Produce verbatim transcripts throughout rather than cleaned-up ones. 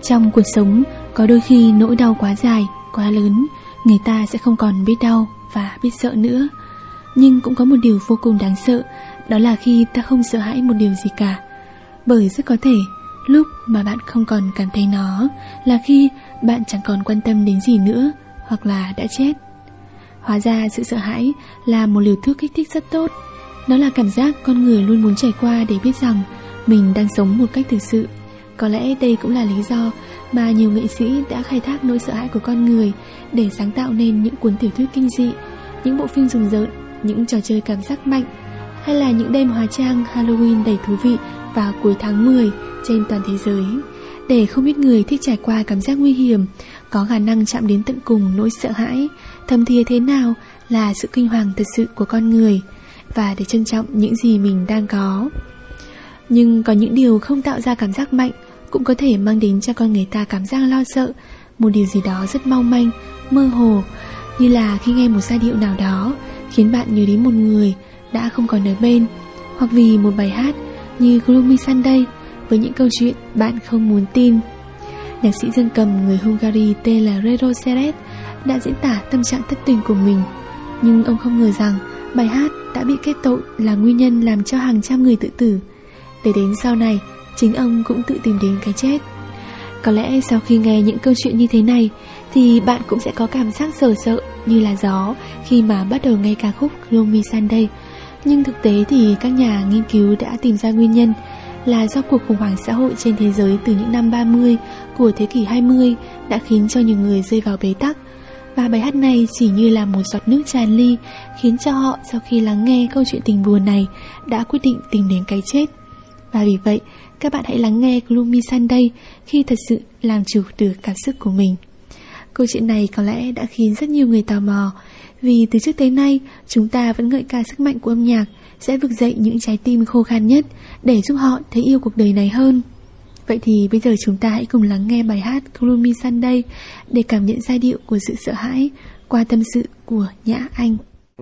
Trong cuộc sống, có đôi khi nỗi đau quá dài, quá lớn, người ta sẽ không còn biết đau và biết sợ nữa. Nhưng cũng có một điều vô cùng đáng sợ, đó là khi ta không sợ hãi một điều gì cả. Bởi rất có thể, lúc mà bạn không còn cảm thấy nó là khi bạn chẳng còn quan tâm đến gì nữa, hoặc là đã chết. Hóa ra sự sợ hãi là một liều thuốc kích thích rất tốt. Nó là cảm giác con người luôn muốn trải qua để biết rằng mình đang sống một cách thực sự. Có lẽ đây cũng là lý do mà nhiều nghệ sĩ đã khai thác nỗi sợ hãi của con người để sáng tạo nên những cuốn tiểu thuyết kinh dị, những bộ phim rùng rợn, những trò chơi cảm giác mạnh, hay là những đêm hóa trang Halloween đầy thú vị vào cuối tháng mười trên toàn thế giới, để không ít người thích trải qua cảm giác nguy hiểm, có khả năng chạm đến tận cùng nỗi sợ hãi, thầm thía thế nào là sự kinh hoàng thật sự của con người, và để trân trọng những gì mình đang có. Nhưng có những điều không tạo ra cảm giác mạnh cũng có thể mang đến cho con người ta cảm giác lo sợ, một điều gì đó rất mong manh, mơ hồ, như là khi nghe một giai điệu nào đó khiến bạn nhớ đến một người đã không còn ở bên, hoặc vì một bài hát như Gloomy Sunday với những câu chuyện bạn không muốn tin. Nhạc sĩ dương cầm người Hungary tên là Rero Seret đã diễn tả tâm trạng thất tình của mình, nhưng ông không ngờ rằng bài hát đã bị kết tội là nguyên nhân làm cho hàng trăm người tự tử. Để đến sau này, chính ông cũng tự tìm đến cái chết. Có lẽ sau khi nghe những câu chuyện như thế này thì bạn cũng sẽ có cảm giác sợ sợ như là gió khi mà bắt đầu nghe ca khúc Gloomy Sunday. Nhưng thực tế thì các nhà nghiên cứu đã tìm ra nguyên nhân là do cuộc khủng hoảng xã hội trên thế giới từ những năm ba mươi của thế kỷ hai mươi đã khiến cho nhiều người rơi vào bế tắc. Và bài hát này chỉ như là một giọt nước tràn ly, khiến cho họ sau khi lắng nghe câu chuyện tình buồn này đã quyết định tìm đến cái chết. Và vì vậy, các bạn hãy lắng nghe Gloomy Sunday khi thật sự làm chủ được cảm xúc của mình. Câu chuyện này có lẽ đã khiến rất nhiều người tò mò, vì từ trước tới nay chúng ta vẫn ngợi ca sức mạnh của âm nhạc sẽ vực dậy những trái tim khô khan nhất để giúp họ thấy yêu cuộc đời này hơn. Vậy thì bây giờ chúng ta hãy cùng lắng nghe bài hát Gloomy Sunday để cảm nhận giai điệu của sự sợ hãi qua tâm sự của Nhã Anh.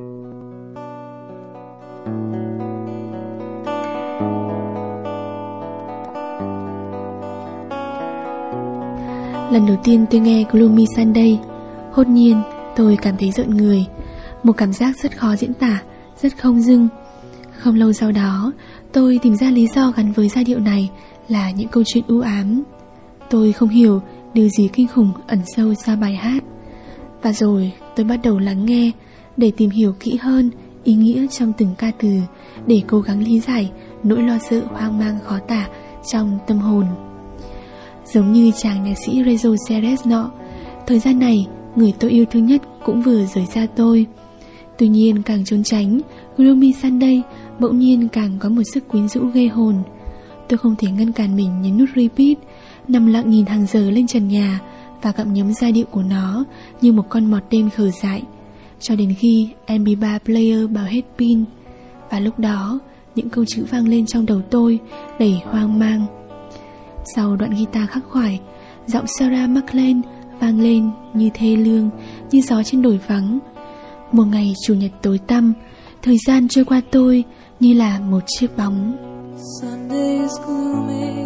Lần đầu tiên tôi nghe Gloomy Sunday, hốt nhiên tôi cảm thấy rợn người, một cảm giác rất khó diễn tả, rất không dưng. Không lâu sau đó, tôi tìm ra lý do gắn với giai điệu này là những câu chuyện u ám. Tôi không hiểu điều gì kinh khủng ẩn sâu sau bài hát. Và rồi tôi bắt đầu lắng nghe để tìm hiểu kỹ hơn ý nghĩa trong từng ca từ, để cố gắng lý giải nỗi lo sợ hoang mang khó tả trong tâm hồn. Giống như chàng nhạc sĩ Rero Seret nọ, thời gian này người tôi yêu thương nhất cũng vừa rời xa tôi. Tuy nhiên càng trốn tránh, Gloomy Sunday bỗng nhiên càng có một sức quyến rũ ghê hồn. Tôi không thể ngăn cản mình nhấn nút repeat, nằm lặng nhìn hàng giờ lên trần nhà và gặm nhấm giai điệu của nó như một con mọt đen khờ dại, cho đến khi em pê ba player bảo hết pin. Và lúc đó những câu chữ vang lên trong đầu tôi đầy hoang mang. Sau đoạn guitar khắc khoải, giọng Sarah McLachlan vang lên như thê lương, như gió trên đồi vắng. Một ngày chủ nhật tối tăm, thời gian trôi qua tôi như là một chiếc bóng. Sunday is gloomy,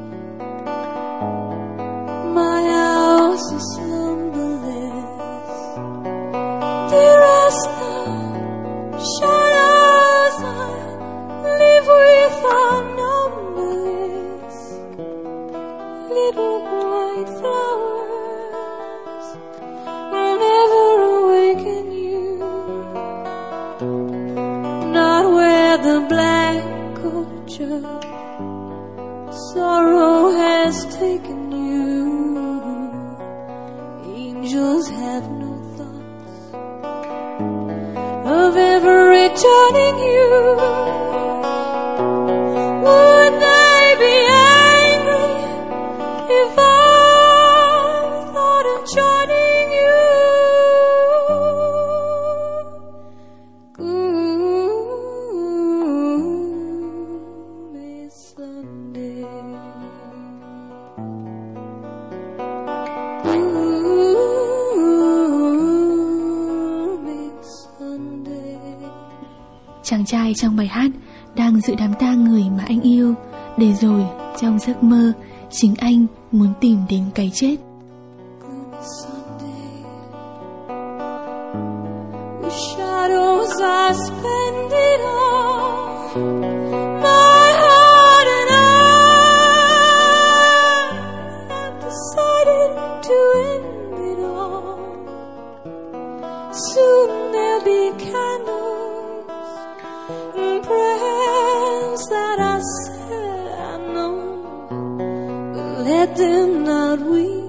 my house is slumberless. Dearest, shine as I live without numbers. Little white flowers will never awaken you, not where the black culture sorrow has taken you. Angels have no thoughts of ever returning you. Would they be angry if I thought of joining you? Gloomy Sunday, gloomy Sunday. Chàng trai trong bài hát đang dự đám tang người mà anh yêu, để rồi trong giấc mơ chính anh muốn tìm đến cái chết. Gloomy Sunday, with shadows I spend it all. My heart and I have decided to end it all. Soon there'll be candles and prayers that I said I know, but let them not weep.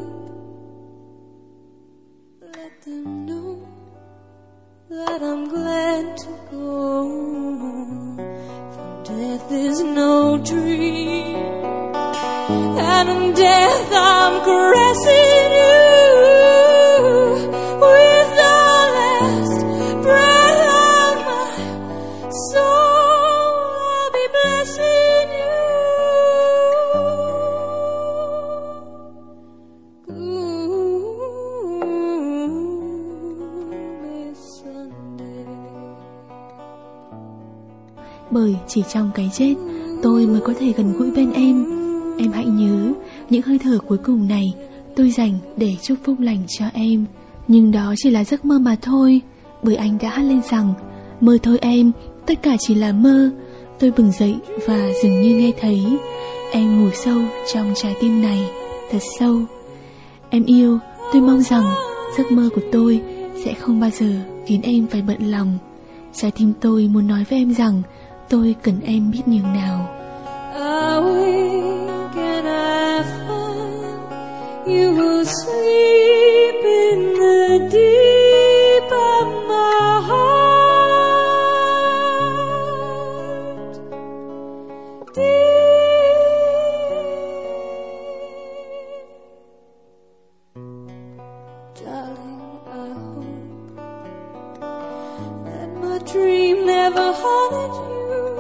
Let them know that I'm glad to go, for death is no dream, and in death I'm caressing you with the last breath of my soul. I'll be blessing you. Gloomy Sunday. Bởi chỉ trong cái chết tôi mới có thể gần gũi bên em. Em hãy nhớ những hơi thở cuối cùng này tôi dành để chúc phúc lành cho em. Nhưng đó chỉ là giấc mơ mà thôi, bởi anh đã hát lên rằng mơ thôi em, tất cả chỉ là mơ. Tôi bừng dậy và dường như nghe thấy em ngủ sâu trong trái tim này, thật sâu. Em yêu, tôi mong rằng giấc mơ của tôi sẽ không bao giờ khiến em phải bận lòng. Trái tim tôi muốn nói với em rằng tôi cần em biết nhường nào. Awake and I find you will sleep in the deep of my heart, deep. Darling, I hope that my dream never haunted you.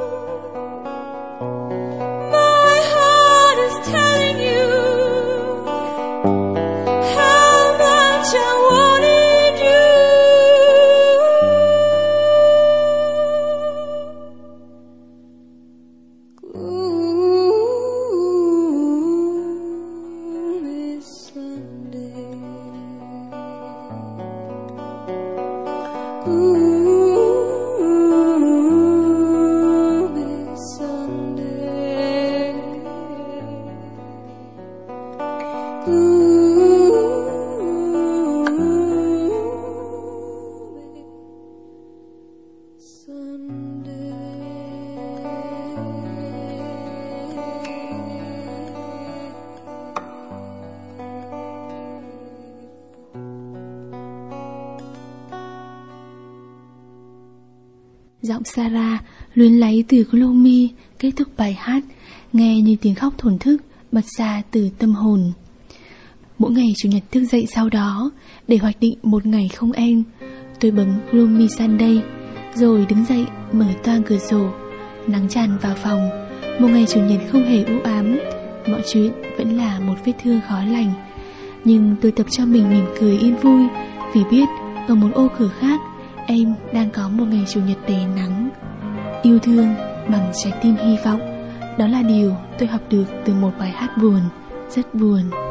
Giọng Sarah luyến láy từ Gloomy kết thúc bài hát, nghe như tiếng khóc thổn thức bật ra từ tâm hồn. Mỗi ngày Chủ nhật thức dậy sau đó để hoạch định một ngày không em, tôi bấm Gloomy Sunday rồi đứng dậy mở toang cửa sổ. Nắng tràn vào phòng. Một ngày Chủ nhật không hề u ám, mọi chuyện vẫn là một vết thương khó lành. Nhưng tôi tập cho mình mỉm cười yên vui, vì biết ở một ô cửa khác em đang có một ngày Chủ nhật đầy nắng. Yêu thương bằng trái tim hy vọng, đó là điều tôi học được từ một bài hát buồn, rất buồn.